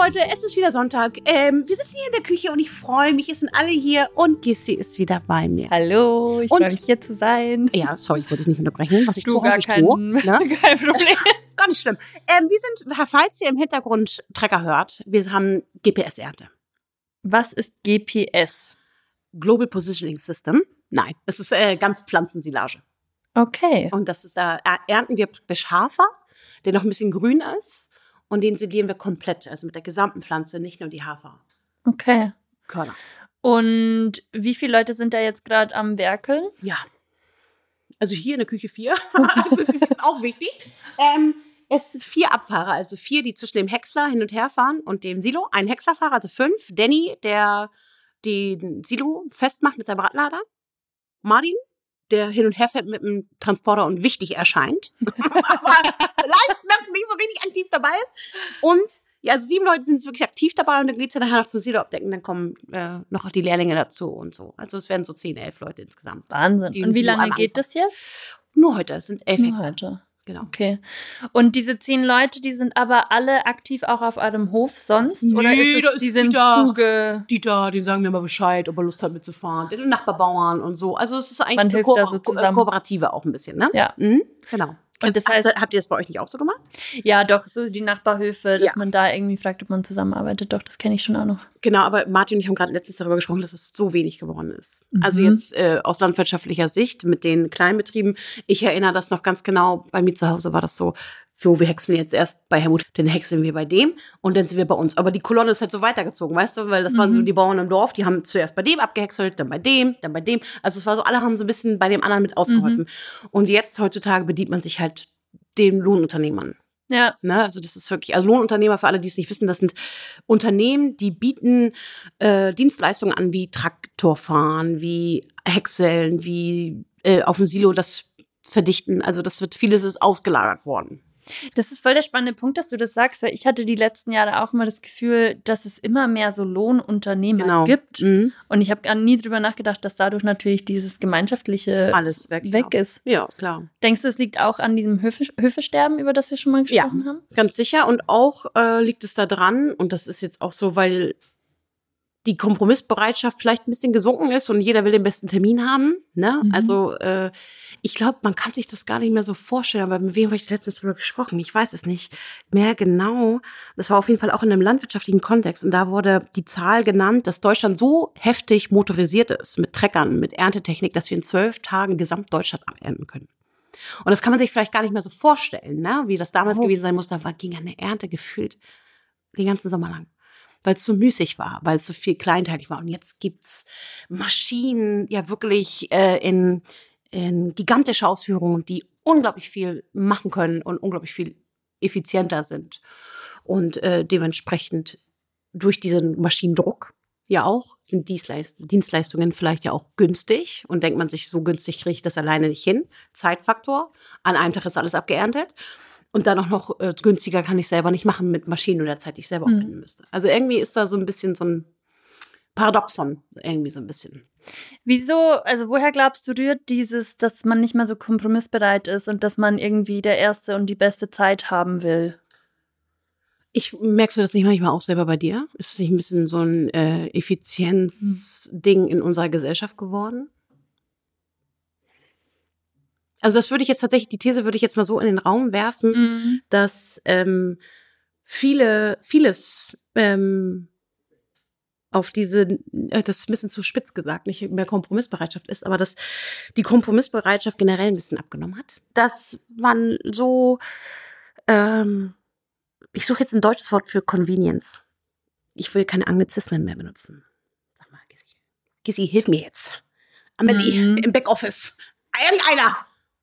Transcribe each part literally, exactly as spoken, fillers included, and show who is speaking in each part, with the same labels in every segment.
Speaker 1: Leute, es ist wieder Sonntag. Ähm, wir sitzen hier in der Küche und ich freue mich, es sind alle hier und Gissi ist wieder bei mir.
Speaker 2: Hallo, ich freue mich hier zu sein.
Speaker 1: Ja, sorry, ich wollte dich nicht unterbrechen, was ich
Speaker 2: du
Speaker 1: so
Speaker 2: gar
Speaker 1: häufig
Speaker 2: kein,
Speaker 1: tue. Ne?
Speaker 2: Kein Problem.
Speaker 1: Gar nicht schlimm. Ähm, wir sind, falls ihr im Hintergrund Trecker hört, wir haben G P S-Ernte.
Speaker 2: Was ist G P S?
Speaker 1: Global Positioning System. Nein, es ist äh, ganz Pflanzensilage.
Speaker 2: Okay.
Speaker 1: Und das ist, da ernten wir praktisch Hafer, der noch ein bisschen grün ist. Und den sedieren wir komplett, also mit der gesamten Pflanze, nicht nur die Haferkörner.
Speaker 2: Okay. Und wie viele Leute sind da jetzt gerade am Werkeln?
Speaker 1: Ja, also hier in der Küche vier. Also das ist auch wichtig. Ähm, es sind vier Abfahrer, also vier, die zwischen dem Häcksler hin und her fahren und dem Silo. Ein Häckslerfahrer, also fünf. Danny, der den Silo festmacht mit seinem Radlader. Martin, der hin und her fährt mit dem Transporter und wichtig erscheint. Aber vielleicht noch nicht so richtig aktiv dabei ist. Und ja, also sieben Leute sind jetzt wirklich aktiv dabei und dann geht es ja nachher noch zum Silo abdecken. Dann kommen äh, noch die Lehrlinge dazu und so. Also es werden so zehn, elf Leute insgesamt.
Speaker 2: Wahnsinn. Und wie lange geht das jetzt?
Speaker 1: Nur heute, es sind elf
Speaker 2: Nur
Speaker 1: Hektar.
Speaker 2: heute.
Speaker 1: Genau.
Speaker 2: Okay. Und diese zehn Leute, die sind aber alle aktiv auch auf eurem Hof sonst?
Speaker 1: Nee,
Speaker 2: oder ist
Speaker 1: da
Speaker 2: es,
Speaker 1: ist
Speaker 2: die sind
Speaker 1: Dieter.
Speaker 2: Zuge...
Speaker 1: Dieter, den sagen wir mal Bescheid, ob er Lust hat mitzufahren. Den Nachbarbauern und so. Also es ist eigentlich
Speaker 2: Man
Speaker 1: eine
Speaker 2: hilft
Speaker 1: Ko-
Speaker 2: da so zusammen.
Speaker 1: Kooperative auch ein bisschen, ne?
Speaker 2: Ja.
Speaker 1: Mhm, genau.
Speaker 2: Und das heißt,
Speaker 1: habt ihr das bei euch nicht auch so gemacht?
Speaker 2: Ja, doch, so die Nachbarhöfe, dass
Speaker 1: Ja.
Speaker 2: man da irgendwie fragt, ob man zusammenarbeitet. Doch, das kenne ich schon auch noch.
Speaker 1: Genau, aber Martin und ich haben gerade letztens darüber gesprochen, dass es so wenig geworden ist.
Speaker 2: Mhm.
Speaker 1: Also jetzt äh, aus landwirtschaftlicher Sicht mit den Kleinbetrieben. Ich erinnere das noch ganz genau, bei mir zu Hause war das so, so, wir häckseln jetzt erst bei Helmut, dann häckseln wir bei dem und dann sind wir bei uns. Aber die Kolonne ist halt so weitergezogen, weißt du, weil das mhm. waren so die Bauern im Dorf, die haben zuerst bei dem abgehäckselt, dann bei dem, dann bei dem. Also es war so, alle haben so ein bisschen bei dem anderen mit ausgeholfen. Mhm. Und jetzt heutzutage bedient man sich halt den Lohnunternehmern.
Speaker 2: Ja.
Speaker 1: Ne, also das ist wirklich, also Lohnunternehmer, für alle, die es nicht wissen, das sind Unternehmen, die bieten äh, Dienstleistungen an, wie Traktorfahren, wie Häckseln, wie äh, auf dem Silo das verdichten. Also das wird, vieles ist ausgelagert worden.
Speaker 2: Das ist voll der spannende Punkt, dass du das sagst, weil ich hatte die letzten Jahre auch immer das Gefühl, dass es immer mehr so Lohnunternehmer
Speaker 1: genau.
Speaker 2: gibt.
Speaker 1: Mhm.
Speaker 2: Und ich habe gar nie drüber nachgedacht, dass dadurch natürlich dieses Gemeinschaftliche
Speaker 1: alles weg,
Speaker 2: weg ist.
Speaker 1: Ja, klar.
Speaker 2: Denkst du, es liegt auch an diesem Höfe, Höfesterben, über das wir schon mal gesprochen
Speaker 1: ja,
Speaker 2: haben?
Speaker 1: Ganz sicher. Und auch äh, liegt es da dran, und das ist jetzt auch so, weil die Kompromissbereitschaft vielleicht ein bisschen gesunken ist und jeder will den besten Termin haben. Ne? Mhm. Also äh, ich glaube, man kann sich das gar nicht mehr so vorstellen. Aber mit wem habe ich letztens drüber gesprochen? Ich weiß es nicht mehr genau. Das war auf jeden Fall auch in einem landwirtschaftlichen Kontext. Und da wurde die Zahl genannt, dass Deutschland so heftig motorisiert ist mit Treckern, mit Erntetechnik, dass wir in zwölf Tagen Gesamtdeutschland abernten können. Und das kann man sich vielleicht gar nicht mehr so vorstellen, ne? Wie das damals oh. gewesen sein muss. Da war, ging eine Ernte gefühlt den ganzen Sommer lang. Weil es so müßig war, weil es so viel kleinteilig war. Und jetzt gibt's Maschinen, ja wirklich äh, in, in gigantische Ausführungen, die unglaublich viel machen können und unglaublich viel effizienter sind. Und äh, dementsprechend durch diesen Maschinendruck ja auch sind Dienstleist- Dienstleistungen vielleicht ja auch günstig. Und denkt man sich, so günstig kriege ich das alleine nicht hin. Zeitfaktor, an einem Tag ist alles abgeerntet. Und dann auch noch äh, günstiger kann ich selber nicht machen mit Maschinen oder Zeit, die ich selber
Speaker 2: mhm.
Speaker 1: aufwenden müsste. Also irgendwie ist da so ein bisschen so ein Paradoxon, irgendwie so ein bisschen.
Speaker 2: Wieso, also woher glaubst du, rührt dieses, dass man nicht mehr so kompromissbereit ist und dass man irgendwie der Erste und die beste Zeit haben will?
Speaker 1: Ich merkst du das nicht manchmal auch selber bei dir? Ist es nicht ein bisschen so ein äh, Effizienzding in unserer Gesellschaft geworden? Also das würde ich jetzt tatsächlich, die These würde ich jetzt mal so in den Raum werfen, mhm. dass ähm, viele, vieles ähm, auf diese, das ist ein bisschen zu spitz gesagt, nicht mehr Kompromissbereitschaft ist, aber dass die Kompromissbereitschaft generell ein bisschen abgenommen hat. Dass man so, ähm, ich suche jetzt ein deutsches Wort für Convenience. Ich will keine Anglizismen mehr benutzen. Sag mal, Gissi, Gissi, hilf mir jetzt. Amelie, mhm. im Backoffice. Irgendeiner.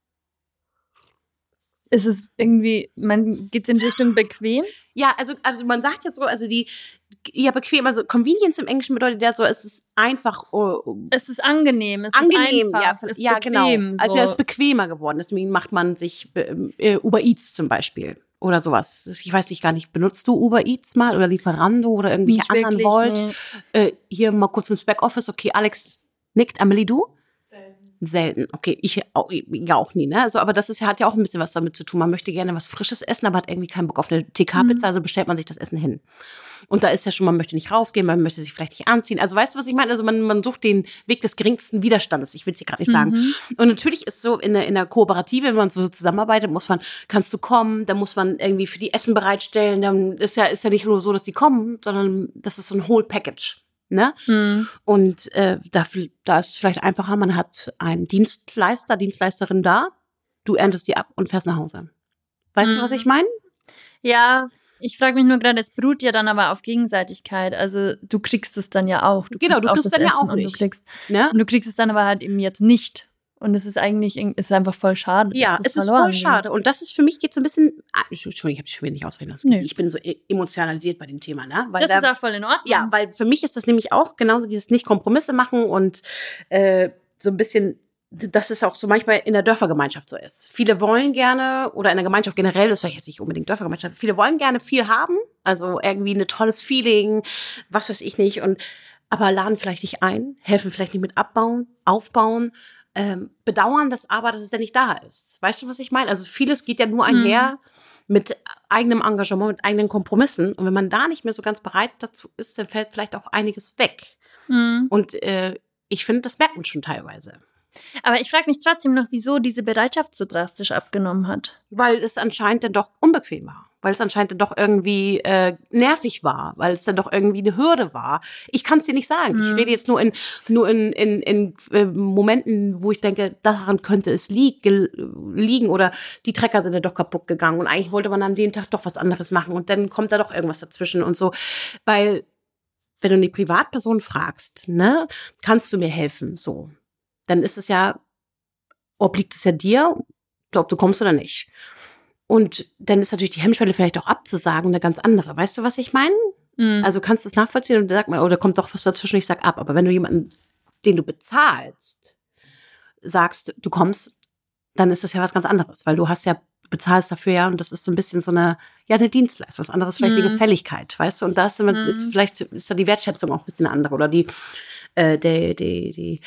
Speaker 2: Ist es irgendwie, man geht es in Richtung bequem?
Speaker 1: Ja, also, also man sagt ja so, also die, ja bequem, also Convenience im Englischen bedeutet ja so, es ist einfach. Uh,
Speaker 2: es ist angenehm, es
Speaker 1: angenehm,
Speaker 2: ist einfach,
Speaker 1: ja,
Speaker 2: es ist
Speaker 1: ja
Speaker 2: bequem.
Speaker 1: Genau.
Speaker 2: So.
Speaker 1: Also es ist bequemer geworden, deswegen macht man sich äh, Uber Eats zum Beispiel oder sowas. Ich weiß nicht gar nicht, benutzt du Uber Eats mal oder Lieferando oder irgendwelche
Speaker 2: nicht
Speaker 1: anderen
Speaker 2: wirklich,
Speaker 1: Volt?
Speaker 2: Nee.
Speaker 1: Äh, hier mal kurz ins Backoffice, okay, Alex nickt, Amelie, du? Selten. Okay, ich auch, ja auch nie, ne? Also, aber das ist ja, hat ja auch ein bisschen was damit zu tun. Man möchte gerne was Frisches essen, aber hat irgendwie keinen Bock auf eine T K-Pizza, also bestellt man sich das Essen hin. Und da ist ja schon, man möchte nicht rausgehen, man möchte sich vielleicht nicht anziehen. Also weißt du, was ich meine? Also man, man sucht den Weg des geringsten Widerstandes. Ich will es hier gerade nicht sagen.
Speaker 2: Mhm.
Speaker 1: Und natürlich ist so in der, in der Kooperative, wenn man so zusammenarbeitet, muss man, kannst du kommen, dann muss man irgendwie für die Essen bereitstellen. Dann ist ja, ist ja nicht nur so, dass die kommen, sondern das ist so ein Whole Package. Ne?
Speaker 2: Mhm.
Speaker 1: Und äh, da, da ist es vielleicht einfacher, man hat einen Dienstleister, Dienstleisterin da, du erntest die ab und fährst nach Hause. Weißt
Speaker 2: Mhm.
Speaker 1: du, was ich meine?
Speaker 2: Ja, ich frage mich nur gerade, es beruht ja dann aber auf Gegenseitigkeit. Also du kriegst es dann ja auch. Du
Speaker 1: Genau,
Speaker 2: kriegst
Speaker 1: du
Speaker 2: auch
Speaker 1: kriegst
Speaker 2: das
Speaker 1: dann ja
Speaker 2: Essen
Speaker 1: auch
Speaker 2: und
Speaker 1: nicht.
Speaker 2: Du kriegst,
Speaker 1: Ne?
Speaker 2: und du kriegst es dann aber halt eben jetzt nicht. Und es ist eigentlich, ist einfach voll schade.
Speaker 1: Ja,
Speaker 2: dass das
Speaker 1: es ist
Speaker 2: verloren
Speaker 1: voll schade.
Speaker 2: geht.
Speaker 1: Und das ist für mich geht so ein bisschen, ah, Entschuldigung, ich habe dich schon wieder nicht ausreden lassen.
Speaker 2: Nö.
Speaker 1: Ich bin so e- emotionalisiert bei dem Thema, ne? Weil
Speaker 2: Das
Speaker 1: da,
Speaker 2: ist auch voll in Ordnung.
Speaker 1: ja, weil für mich ist das nämlich auch genauso dieses Nicht-Kompromisse machen und äh, so ein bisschen, dass es auch so manchmal in der Dörfergemeinschaft so ist. Viele wollen gerne, oder in der Gemeinschaft generell, das ist vielleicht jetzt nicht unbedingt Dörfergemeinschaft, viele wollen gerne viel haben, also irgendwie ein tolles Feeling, was weiß ich nicht, und aber laden vielleicht nicht ein, helfen vielleicht nicht mit abbauen, aufbauen, ähm, bedauern das aber, dass es denn nicht da ist. Weißt du, was ich meine? Also vieles geht ja nur einher mhm. mit eigenem Engagement, mit eigenen Kompromissen. Und wenn man da nicht mehr so ganz bereit dazu ist, dann fällt vielleicht auch einiges weg.
Speaker 2: Mhm.
Speaker 1: Und äh, ich finde, das merkt man schon teilweise.
Speaker 2: Aber ich frage mich trotzdem noch, wieso diese Bereitschaft so drastisch abgenommen hat.
Speaker 1: Weil es anscheinend dann doch unbequem war. Weil es anscheinend dann doch irgendwie äh, nervig war. Weil es dann doch irgendwie eine Hürde war. Ich kann es dir nicht sagen. Mhm. Ich rede jetzt nur in nur in, in, in äh, Momenten, wo ich denke, daran könnte es lieg, liegen. Oder die Trecker sind ja doch kaputt gegangen. Und eigentlich wollte man an dem Tag doch was anderes machen. Und dann kommt da doch irgendwas dazwischen und so. Weil, wenn du eine Privatperson fragst, ne, kannst du mir helfen? So. Dann ist es ja, obliegt es ja dir, ob du kommst oder nicht. Und dann ist natürlich die Hemmschwelle vielleicht auch abzusagen eine ganz andere. Weißt du, was ich meine?
Speaker 2: Mhm.
Speaker 1: Also kannst du es nachvollziehen und sag mal, oder kommt doch was dazwischen, ich sag ab. Aber wenn du jemanden, den du bezahlst, sagst, du kommst, dann ist das ja was ganz anderes, weil du hast ja, bezahlst dafür ja, und das ist so ein bisschen so eine, ja, eine Dienstleistung, was anderes, vielleicht mhm. eine Gefälligkeit, weißt du? Und da ist, mhm. ist vielleicht, ist da die Wertschätzung auch ein bisschen eine andere oder die, äh, die, die, die,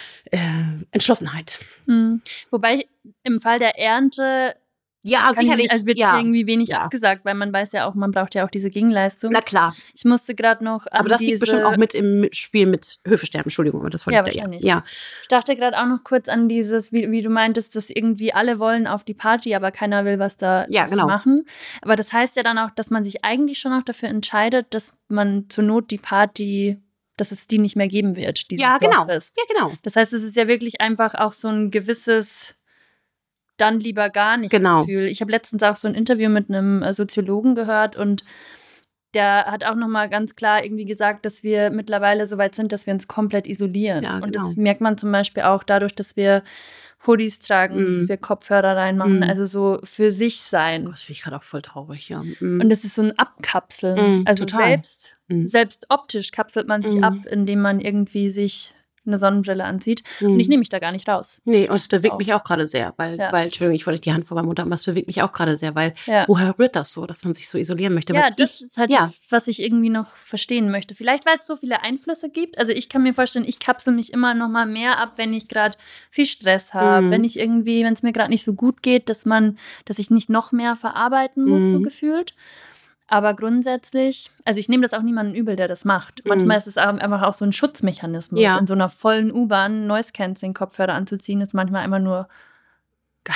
Speaker 1: Äh, Entschlossenheit.
Speaker 2: Mhm. Wobei im Fall der Ernte
Speaker 1: ja, sicherlich.
Speaker 2: Also wird
Speaker 1: ja.
Speaker 2: irgendwie wenig
Speaker 1: ja.
Speaker 2: abgesagt, weil man weiß ja auch, man braucht ja auch diese Gegenleistung.
Speaker 1: Na klar.
Speaker 2: Ich musste gerade noch an
Speaker 1: Aber das
Speaker 2: diese,
Speaker 1: liegt bestimmt auch mit im Spiel mit Höfesterben, Entschuldigung, aber das wollte
Speaker 2: ja,
Speaker 1: ich
Speaker 2: wahrscheinlich.
Speaker 1: Ja.
Speaker 2: Ich dachte gerade auch noch kurz an dieses, wie, wie du meintest, dass irgendwie alle wollen auf die Party, aber keiner will was da
Speaker 1: ja, genau.
Speaker 2: machen. Aber das heißt ja dann auch, dass man sich eigentlich schon auch dafür entscheidet, dass man zur Not die Party, dass es die nicht mehr geben wird, dieses
Speaker 1: ja, genau.
Speaker 2: Dorffest.
Speaker 1: Ja, genau.
Speaker 2: Das heißt, es ist ja wirklich einfach auch so ein gewisses dann lieber gar nicht
Speaker 1: genau.
Speaker 2: Gefühl. Ich habe letztens auch so ein Interview mit einem Soziologen gehört und der hat auch nochmal ganz klar irgendwie gesagt, dass wir mittlerweile so weit sind, dass wir uns komplett isolieren.
Speaker 1: Ja, genau.
Speaker 2: Und das merkt man zum Beispiel auch dadurch, dass wir Hoodies tragen, mm. dass wir Kopfhörer reinmachen, mm. also so für sich sein.
Speaker 1: Das finde ich gerade auch voll traurig, ja. Mm.
Speaker 2: Und das ist so ein Abkapseln.
Speaker 1: Mm,
Speaker 2: also
Speaker 1: total.
Speaker 2: selbst,
Speaker 1: mm.
Speaker 2: selbst optisch kapselt man sich
Speaker 1: mm.
Speaker 2: ab, indem man irgendwie sich eine Sonnenbrille anzieht.
Speaker 1: Mm.
Speaker 2: Und ich nehme mich da gar nicht raus.
Speaker 1: Nee, und es bewegt
Speaker 2: auch.
Speaker 1: mich auch gerade sehr, weil,
Speaker 2: ja.
Speaker 1: weil, Entschuldigung, ich wollte die Hand vor meinem Mund haben, aber es bewegt mich auch gerade sehr, weil
Speaker 2: ja.
Speaker 1: woher rührt das so, dass man sich so isolieren möchte?
Speaker 2: Ja,
Speaker 1: weil
Speaker 2: das
Speaker 1: ich,
Speaker 2: ist halt
Speaker 1: ja.
Speaker 2: das, was ich irgendwie noch verstehen möchte. Vielleicht, weil es so viele Einflüsse gibt. Also ich kann mir vorstellen, ich kapsel mich immer noch mal mehr ab, wenn ich gerade viel Stress habe, mm. wenn ich irgendwie, wenn es mir gerade nicht so gut geht, dass man, dass ich nicht noch mehr verarbeiten muss, mm. so gefühlt. Aber grundsätzlich, also ich nehme das auch niemandem übel, der das macht. Manchmal mm. ist es einfach auch so ein Schutzmechanismus.
Speaker 1: Ja.
Speaker 2: In so einer vollen U-Bahn Noise-Canceling-Kopfhörer anzuziehen, ist manchmal immer nur geil.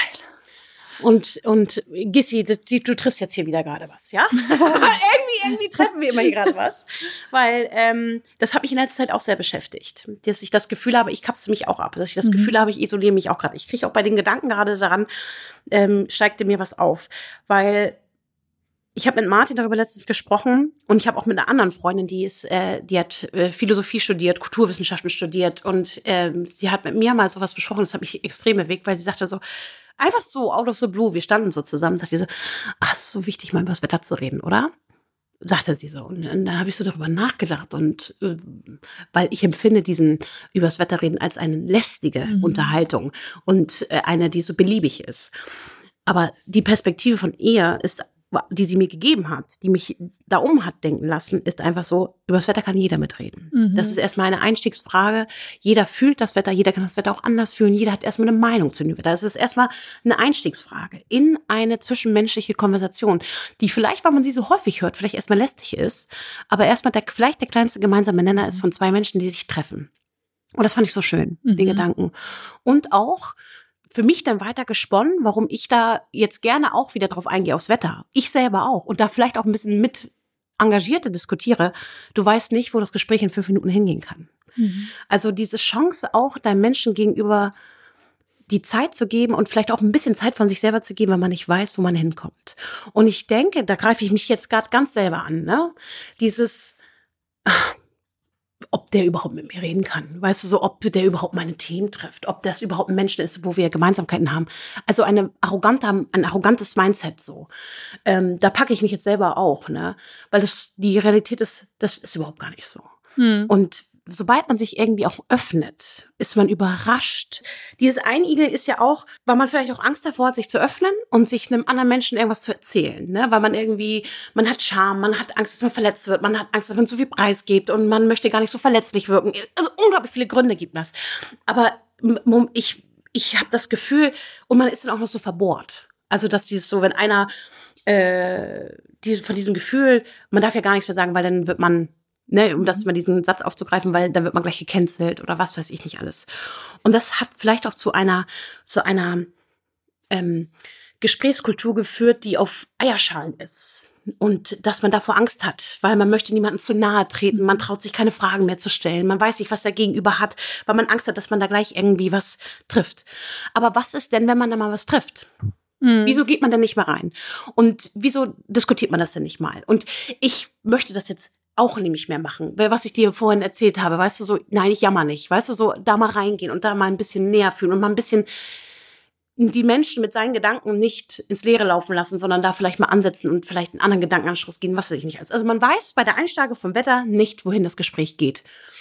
Speaker 1: Und, und Gissi, das, die, du triffst jetzt hier wieder gerade was, ja? irgendwie, irgendwie treffen wir immer hier gerade was. Weil ähm, das hat mich in letzter Zeit auch sehr beschäftigt. Dass ich das Gefühl habe, ich kapsel mich auch ab. Dass ich das mhm. Gefühl habe, ich isoliere mich auch gerade. Ich kriege auch bei den Gedanken gerade daran, ähm, steigte mir was auf. Weil ich habe mit Martin darüber letztens gesprochen und ich habe auch mit einer anderen Freundin, die ist, äh, die hat äh, Philosophie studiert, Kulturwissenschaften studiert und ähm, sie hat mit mir mal sowas besprochen, das hat mich extrem bewegt, weil sie sagte so, einfach so, out of the blue, wir standen so zusammen, sagte sie so, ach, es ist so wichtig, mal über das Wetter zu reden, oder? Sagte sie so. Und dann habe ich so darüber nachgedacht und äh, weil ich empfinde diesen über das Wetter reden als eine lästige mhm. Unterhaltung und äh, eine, die so beliebig ist. Aber die Perspektive von ihr ist die sie mir gegeben hat, die mich da um hat denken lassen, ist einfach so, über das Wetter kann jeder mitreden. Mhm. Das ist erstmal eine Einstiegsfrage. Jeder fühlt das Wetter, jeder kann das Wetter auch anders fühlen, jeder hat erstmal eine Meinung zu dem Wetter. Das ist erstmal eine Einstiegsfrage in eine zwischenmenschliche Konversation, die vielleicht, weil man sie so häufig hört, vielleicht erstmal lästig ist, aber erstmal der, vielleicht der kleinste gemeinsame Nenner ist von zwei Menschen, die sich treffen. Und das fand ich so schön, mhm. den Gedanken. Und auch für mich dann weiter gesponnen, warum ich da jetzt gerne auch wieder drauf eingehe, aufs Wetter. Ich selber auch. Und da vielleicht auch ein bisschen mit Engagierte diskutiere. Du weißt nicht, wo das Gespräch in fünf Minuten hingehen kann. Mhm. Also diese Chance auch deinem Menschen gegenüber die Zeit zu geben und vielleicht auch ein bisschen Zeit von sich selber zu geben, wenn man nicht weiß, wo man hinkommt. Und ich denke, da greife ich mich jetzt gerade ganz selber an, ne? Dieses, ob der überhaupt mit mir reden kann. Weißt du, so, ob der überhaupt meine Themen trifft, ob das überhaupt ein Mensch ist, wo wir Gemeinsamkeiten haben. Also eine arrogante, ein arrogantes Mindset so. Ähm, da packe ich mich jetzt selber auch, ne? Weil das, die Realität ist, das ist überhaupt gar nicht so. Hm. Und sobald man sich irgendwie auch öffnet, ist man überrascht. Dieses Einigeln ist ja auch, weil man vielleicht auch Angst davor hat, sich zu öffnen und sich einem anderen Menschen irgendwas zu erzählen, ne? Weil man irgendwie, man hat Scham, man hat Angst, dass man verletzt wird, man hat Angst, dass man zu viel Preis gibt und man möchte gar nicht so verletzlich wirken. Also unglaublich viele Gründe gibt das. Aber ich, ich habe das Gefühl, und man ist dann auch noch so verbohrt. Also, dass dieses so, wenn einer äh, diese, von diesem Gefühl, man darf ja gar nichts mehr sagen, weil dann wird man Ne, um das mal diesen Satz aufzugreifen, weil dann wird man gleich gecancelt oder was weiß ich nicht alles. Und das hat vielleicht auch zu einer zu einer ähm, Gesprächskultur geführt, die auf Eierschalen ist. Und dass man davor Angst hat, weil man möchte niemandem zu nahe treten, man traut sich keine Fragen mehr zu stellen, man weiß nicht, was der Gegenüber hat, weil man Angst hat, dass man da gleich irgendwie was trifft. Aber was ist denn, wenn man da mal was trifft? Mhm. Wieso geht man denn nicht mehr rein? Und wieso diskutiert man das denn nicht mal? Und ich möchte das jetzt auch nämlich mehr machen, was ich dir vorhin erzählt habe, weißt du, so, nein, ich jammer nicht, weißt du, so, da mal reingehen und da mal ein bisschen näher fühlen und mal ein bisschen die Menschen mit seinen Gedanken nicht ins Leere laufen lassen, sondern da vielleicht mal ansetzen und vielleicht einen anderen Gedankenanschluss gehen, was weiß ich nicht. Also man weiß bei der Einstage vom Wetter nicht, wohin das Gespräch geht.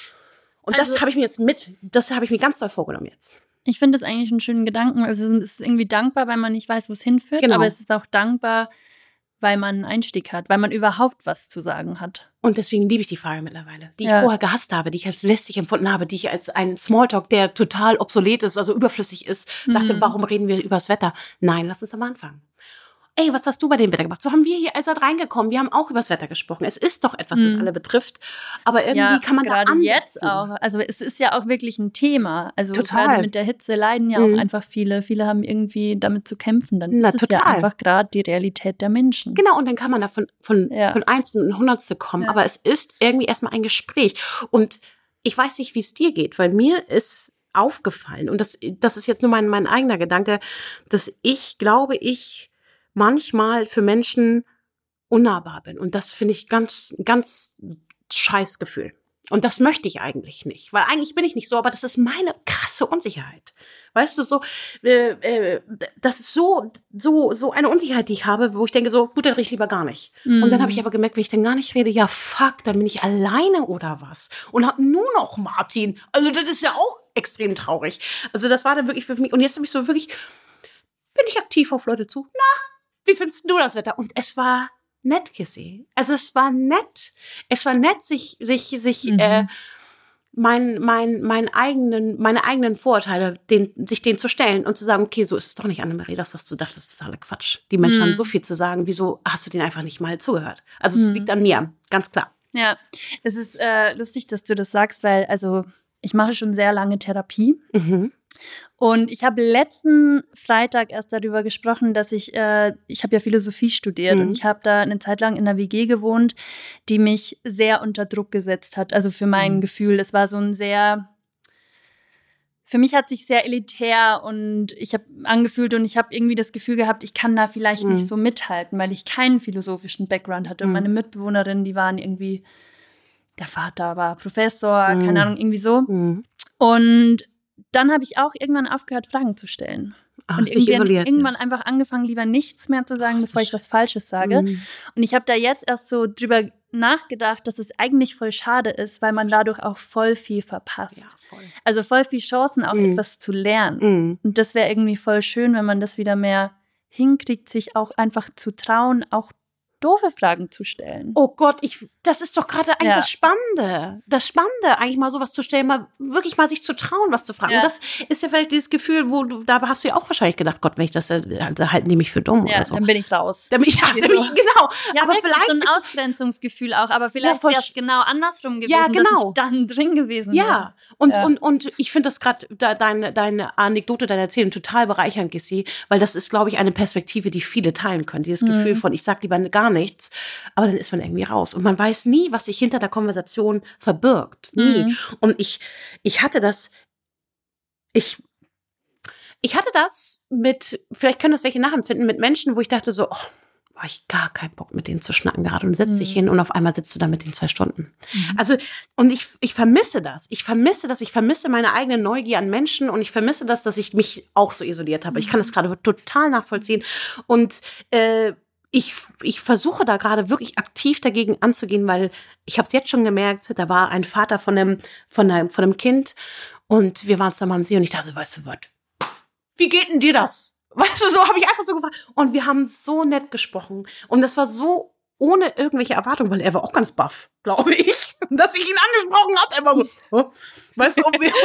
Speaker 1: Und also, das habe ich mir jetzt mit, das habe ich mir ganz doll vorgenommen jetzt.
Speaker 2: Ich finde das eigentlich einen schönen Gedanken. Also es ist irgendwie dankbar, weil man nicht weiß, wo es hinführt, genau. Aber es ist auch dankbar, weil man einen Einstieg hat, weil man überhaupt was zu sagen hat.
Speaker 1: Und deswegen liebe ich die Frage mittlerweile, die ja. ich vorher gehasst habe, die ich als lästig empfunden habe, die ich als einen Smalltalk, der total obsolet ist, also überflüssig ist, mhm. dachte, warum reden wir über das Wetter? Nein, lass uns am Anfang. Ey, was hast du bei dem Wetter gemacht? So haben wir hier, als seid reingekommen, wir haben auch über das Wetter gesprochen. Es ist doch etwas, das mhm. alle betrifft, aber irgendwie ja, kann man da ansetzen.
Speaker 2: Jetzt auch. Also es ist ja auch wirklich ein Thema. Also total. Gerade mit der Hitze leiden ja mhm. auch einfach viele. Viele haben irgendwie damit zu kämpfen. Dann Na, ist es total. ja einfach gerade die Realität der Menschen.
Speaker 1: Genau, und dann kann man da von, von, ja. von Einzelnen und Hundertste kommen. Ja. Aber es ist irgendwie erstmal ein Gespräch. Und ich weiß nicht, wie es dir geht, weil mir ist aufgefallen, und das, das ist jetzt nur mein, mein eigener Gedanke, dass ich, glaube ich, manchmal für Menschen unnahbar bin. Und das finde ich ganz, ganz scheiß Gefühl. Und das möchte ich eigentlich nicht. Weil eigentlich bin ich nicht so, aber das ist meine krasse Unsicherheit. Weißt du, so, äh, äh, das ist so, so, so eine Unsicherheit, die ich habe, wo ich denke so, gut, dann rede ich lieber gar nicht. Mhm. Und dann habe ich aber gemerkt, wenn ich dann gar nicht rede, ja fuck, dann bin ich alleine oder was. Und habe nur noch Martin. Also das ist ja auch extrem traurig. Also das war dann wirklich für mich, und jetzt habe ich so wirklich, bin ich aktiv auf Leute zu. Na, wie findest du das Wetter? Und es war nett gesehen. Also es war nett. Es war nett, sich, sich, sich, mhm. äh, mein, mein, mein eigenen, meine eigenen Vorurteile, den, sich denen zu stellen und zu sagen, okay, so ist es doch nicht, Annemarie, das, was du dachtest, ist totaler Quatsch. Die Menschen mhm. haben so viel zu sagen, wieso hast du denen einfach nicht mal zugehört? Also es mhm. liegt an mir, ganz klar.
Speaker 2: Ja, es ist äh, lustig, dass du das sagst, weil, also ich mache schon sehr lange Therapie. Mhm. Und ich habe letzten Freitag erst darüber gesprochen, dass ich, äh, ich habe ja Philosophie studiert mhm. und ich habe da eine Zeit lang in einer W G gewohnt, die mich sehr unter Druck gesetzt hat. Also für mein mhm. Gefühl, es war so ein sehr, für mich hat sich sehr elitär und ich habe angefühlt und ich habe irgendwie das Gefühl gehabt, ich kann da vielleicht mhm. nicht so mithalten, weil ich keinen philosophischen Background hatte. Und meine Mitbewohnerinnen, die waren irgendwie, der Vater war Professor, mhm. keine Ahnung, irgendwie so. Mhm. Und dann habe ich auch irgendwann aufgehört, Fragen zu stellen. Ach, und sich isoliert, irgendwann ja. einfach angefangen, lieber nichts mehr zu sagen, Ach, bevor ich was Falsches sage. Mhm. Und ich habe da jetzt erst so drüber nachgedacht, dass es eigentlich voll schade ist, weil man dadurch auch voll viel verpasst. Ja, voll. Also voll viel Chancen, auch mhm. etwas zu lernen. Mhm. Und das wäre irgendwie voll schön, wenn man das wieder mehr hinkriegt, sich auch einfach zu trauen, auch doofe Fragen zu stellen.
Speaker 1: Oh Gott, ich, das ist doch gerade eigentlich
Speaker 2: Ja.
Speaker 1: das Spannende. Das Spannende, eigentlich mal sowas zu stellen, mal wirklich mal sich zu trauen, was zu fragen.
Speaker 2: Ja.
Speaker 1: Und das ist ja vielleicht dieses Gefühl, wo du, da hast du ja auch wahrscheinlich gedacht, Gott, wenn ich das, also halt nehme ich für dumm
Speaker 2: Ja,
Speaker 1: oder so.
Speaker 2: dann bin ich raus.
Speaker 1: Dann bin ich, ja, dann bin ich, genau.
Speaker 2: Ja,
Speaker 1: aber
Speaker 2: wirklich,
Speaker 1: vielleicht
Speaker 2: so ein
Speaker 1: ist,
Speaker 2: Ausgrenzungsgefühl auch, aber vielleicht
Speaker 1: voll
Speaker 2: wäre es
Speaker 1: sch-
Speaker 2: genau andersrum gewesen,
Speaker 1: Ja, genau.
Speaker 2: dass ich dann drin gewesen wäre.
Speaker 1: ja. Und,
Speaker 2: Ja.
Speaker 1: und, und ich finde das gerade, da, deine, deine Anekdote, deine Erzählung total bereichernd, Gissi, weil das ist, glaube ich, eine Perspektive, die viele teilen können. Dieses
Speaker 2: Mhm.
Speaker 1: Gefühl von, ich sag lieber gar nichts, aber dann ist man irgendwie raus. Und man weiß nie, was sich hinter der Konversation verbirgt. Nie.
Speaker 2: Mhm.
Speaker 1: Und ich, ich hatte das, ich, ich hatte das mit, vielleicht können das welche nachempfinden, mit Menschen, wo ich dachte so, oh, war ich gar keinen Bock, mit denen zu schnacken gerade. Und setzt dich
Speaker 2: Mhm.
Speaker 1: hin und auf einmal sitzt du da mit denen zwei Stunden.
Speaker 2: Mhm.
Speaker 1: Also, und ich, ich vermisse das. Ich vermisse das. Ich vermisse meine eigene Neugier an Menschen und ich vermisse das, dass ich mich auch so isoliert habe. Ich kann das gerade total nachvollziehen. Und äh, ich, ich versuche da gerade wirklich aktiv dagegen anzugehen, weil ich habe es jetzt schon gemerkt, da war ein Vater von einem, von einem, von einem Kind und wir waren zusammen am See und ich dachte, weißt du was, wie geht denn dir das? Weißt du, so habe ich einfach so gefragt. Und wir haben so nett gesprochen. Und das war so ohne irgendwelche Erwartungen, weil er war auch ganz baff, glaube ich, dass ich ihn angesprochen habe. Er war so, oh, weißt du, ob wir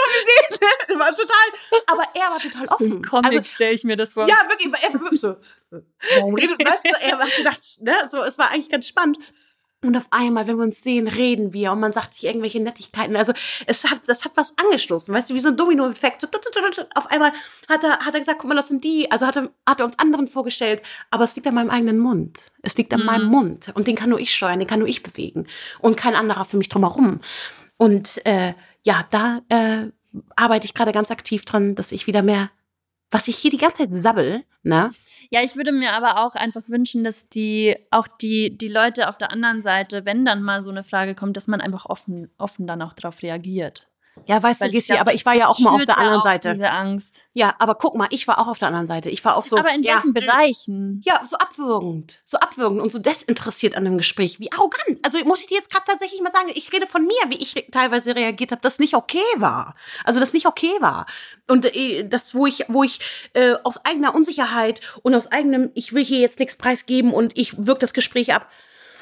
Speaker 1: das war total, aber er war total offen.
Speaker 2: Im Comic
Speaker 1: Also,
Speaker 2: stelle ich mir das vor.
Speaker 1: ja, wirklich, er war wirklich so, warum redet, weißt du, er hat gedacht, ne, so, es war eigentlich ganz spannend. Und auf einmal, wenn wir uns sehen, reden wir und man sagt sich irgendwelche Nettigkeiten. Also es hat, das hat was angestoßen, weißt du, wie so ein Domino-Effekt. So, auf einmal hat er, hat er gesagt, guck mal, das sind die. Also hat er, hat er uns anderen vorgestellt, aber es liegt an meinem eigenen Mund. Es liegt an
Speaker 2: Mhm.
Speaker 1: meinem Mund und den kann nur ich steuern, den kann nur ich bewegen und kein anderer für mich drumherum. Und äh, ja, da äh, arbeite ich gerade ganz aktiv dran, dass ich wieder mehr, was ich hier die ganze Zeit sabbel, ne?
Speaker 2: Ja, ich würde mir aber auch einfach wünschen, dass die, auch die, die Leute auf der anderen Seite, wenn dann mal so eine Frage kommt, dass man einfach offen, offen dann auch darauf reagiert.
Speaker 1: Ja, weißt
Speaker 2: Weil
Speaker 1: du,
Speaker 2: ich
Speaker 1: Gissi,
Speaker 2: glaub,
Speaker 1: aber ich war ja auch mal auf
Speaker 2: schürt
Speaker 1: der
Speaker 2: ja
Speaker 1: anderen
Speaker 2: auch
Speaker 1: Seite.
Speaker 2: Diese Angst.
Speaker 1: Ja, aber guck mal, ich war auch auf der anderen Seite. Ich war auch so.
Speaker 2: Aber in
Speaker 1: ja,
Speaker 2: welchen Bereichen?
Speaker 1: Ja, so abwürgend. So abwürgend und so desinteressiert an dem Gespräch. Wie arrogant. Also muss ich dir jetzt gerade tatsächlich mal sagen, ich rede von mir, wie ich re- teilweise reagiert habe, das nicht okay war. Also das nicht okay war. Und äh, das, wo ich, wo ich äh, aus eigener Unsicherheit und aus eigenem, ich will hier jetzt nichts preisgeben und ich wirke das Gespräch ab.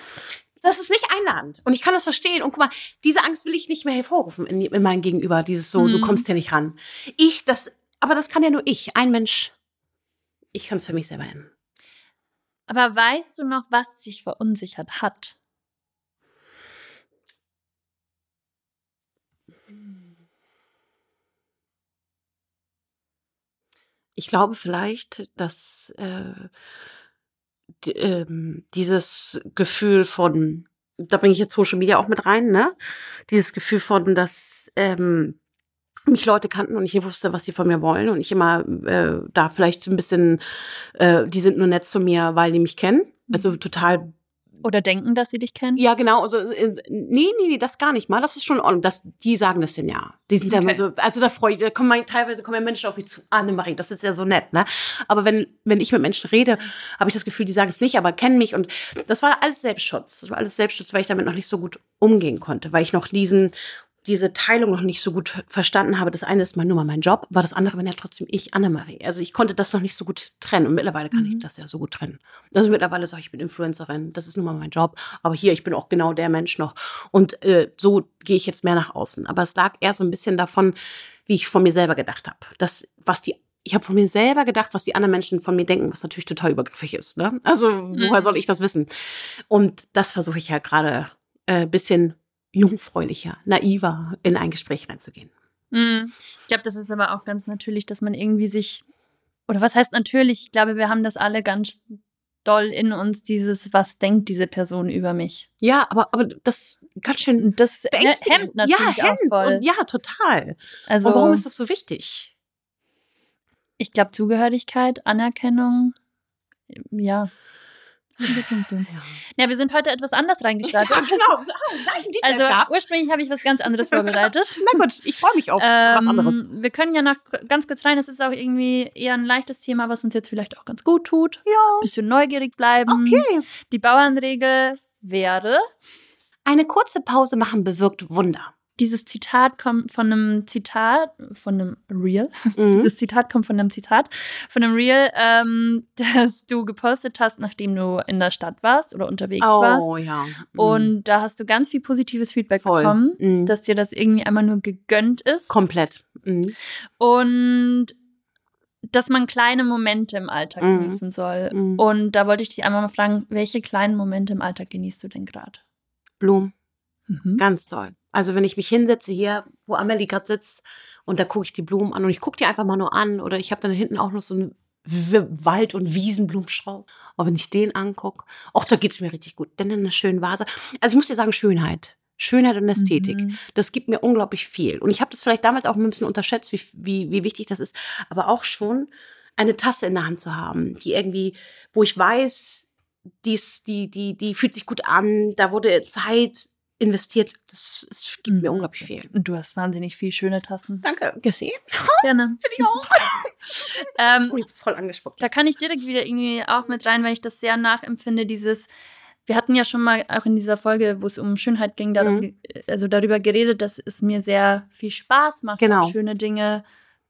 Speaker 1: Das ist nicht einladend. Und ich kann das verstehen. Und guck mal, diese Angst will ich nicht mehr hervorrufen in, in meinem Gegenüber. Dieses so,
Speaker 2: Mhm.
Speaker 1: du kommst hier nicht ran. Ich, das, aber das kann ja nur ich. Ein Mensch. Ich kann es für mich selber ändern.
Speaker 2: Aber weißt du noch, was sich verunsichert hat?
Speaker 1: Ich glaube vielleicht, dass äh, die, ähm, dieses Gefühl von, da bringe ich jetzt Social Media auch mit rein, ne? Dieses Gefühl von, dass ähm, mich Leute kannten und ich wusste, was sie von mir wollen und ich immer äh, da vielleicht so ein bisschen, äh, die sind nur nett zu mir, weil die mich kennen. Also total.
Speaker 2: Oder denken, dass sie dich kennen?
Speaker 1: Ja, genau. Also, äh, nee, nee, nee, das gar nicht mal. Das ist schon in Ordnung. Das, die sagen das denn ja. Die sind ja
Speaker 2: Okay.
Speaker 1: immer so, also da freue ich, da kommen mein, teilweise kommen ja Menschen auf mich zu. Ah, Annemarie, das ist ja so nett, ne? Aber wenn, wenn ich mit Menschen rede, habe ich das Gefühl, die sagen es nicht, aber kennen mich. Und das war alles Selbstschutz. Das war alles Selbstschutz, weil ich damit noch nicht so gut umgehen konnte, weil ich noch diesen, diese Teilung noch nicht so gut verstanden habe. Das eine ist mal nur mal mein Job, aber das andere bin ja trotzdem ich, Annemarie. Also ich konnte das noch nicht so gut trennen und mittlerweile kann
Speaker 2: Mhm.
Speaker 1: ich das ja so gut trennen. Also mittlerweile sage ich, ich bin Influencerin, das ist nun mal mein Job, aber hier, ich bin auch genau der Mensch noch. Und äh, so gehe ich jetzt mehr nach außen. Aber es lag eher so ein bisschen davon, wie ich von mir selber gedacht habe. Das, was die Ich habe von mir selber gedacht, was die anderen Menschen von mir denken, was natürlich total übergriffig ist. Ne? Also woher soll ich das wissen? Und das versuche ich ja gerade ein äh, bisschen jungfräulicher, naiver in ein Gespräch reinzugehen.
Speaker 2: Mhm. Ich glaube, das ist aber auch ganz natürlich, dass man irgendwie sich, oder was heißt natürlich, ich glaube, wir haben das alle ganz doll in uns, dieses, was denkt diese Person über mich?
Speaker 1: Ja, aber, aber das ganz schön
Speaker 2: Und das
Speaker 1: beängstigend.
Speaker 2: hemmt natürlich
Speaker 1: ja,
Speaker 2: auch
Speaker 1: hemmt.
Speaker 2: voll.
Speaker 1: Und ja, total.
Speaker 2: Also,
Speaker 1: Und warum ist das so wichtig?
Speaker 2: ich glaube, Zugehörigkeit, Anerkennung, ja. Ja, wir sind heute etwas anders reingestartet.
Speaker 1: Ja, genau. Oh, gleich ein Deep
Speaker 2: Also
Speaker 1: Dive gehabt.
Speaker 2: ursprünglich habe ich was ganz anderes vorbereitet.
Speaker 1: Na gut, ich freue mich auf was anderes.
Speaker 2: Ähm, wir können ja nach ganz kurz rein, es ist auch irgendwie eher ein leichtes Thema, was uns jetzt vielleicht auch ganz gut tut.
Speaker 1: Ja,
Speaker 2: Bisschen neugierig bleiben.
Speaker 1: okay.
Speaker 2: Die Bauernregel wäre,
Speaker 1: Eine kurze Pause machen bewirkt Wunder.
Speaker 2: dieses Zitat kommt von einem Zitat, von einem Reel.
Speaker 1: Mhm.
Speaker 2: Dieses Zitat kommt von einem Zitat, von einem Reel, ähm, das du gepostet hast, nachdem du in der Stadt warst oder unterwegs
Speaker 1: Oh,
Speaker 2: warst.
Speaker 1: ja. Mhm.
Speaker 2: Und da hast du ganz viel positives Feedback
Speaker 1: Voll.
Speaker 2: bekommen,
Speaker 1: Mhm.
Speaker 2: dass dir das irgendwie einmal nur gegönnt ist.
Speaker 1: Komplett. Mhm.
Speaker 2: Und dass man kleine Momente im Alltag
Speaker 1: Mhm.
Speaker 2: genießen soll.
Speaker 1: Mhm.
Speaker 2: Und da wollte ich dich einmal mal fragen, welche kleinen Momente im Alltag genießt du denn gerade?
Speaker 1: Blumen.
Speaker 2: Mhm.
Speaker 1: Ganz toll. Also wenn ich mich hinsetze hier, wo Amelie gerade sitzt und da gucke ich die Blumen an und ich gucke die einfach mal nur an oder ich habe dann hinten auch noch so einen W- Wald- und Wiesenblumenstrauß. Und wenn ich den angucke, ach, da geht's mir richtig gut. Denn in einer schönen Vase. Also ich muss dir sagen, Schönheit. Schönheit und Ästhetik.
Speaker 2: Mhm.
Speaker 1: Das gibt mir unglaublich viel. Und ich habe das vielleicht damals auch ein bisschen unterschätzt, wie, wie, wie wichtig das ist. Aber auch schon eine Tasse in der Hand zu haben, die irgendwie, wo ich weiß, die, ist, die, die, die fühlt sich gut an, da wurde Zeit investiert. Das, das gibt
Speaker 2: Mhm.
Speaker 1: mir unglaublich viel.
Speaker 2: Und du hast wahnsinnig viel schöne Tassen.
Speaker 1: Danke, gesehen.
Speaker 2: Gerne.
Speaker 1: Finde ich auch.
Speaker 2: Ähm,
Speaker 1: Ui, voll angespuckt.
Speaker 2: da kann ich direkt wieder irgendwie auch mit rein, weil ich das sehr nachempfinde, dieses, wir hatten ja schon mal auch in dieser Folge, wo es um Schönheit ging, darum,
Speaker 1: Mhm.
Speaker 2: also darüber geredet, dass es mir sehr viel Spaß macht,
Speaker 1: Genau.
Speaker 2: auch schöne Dinge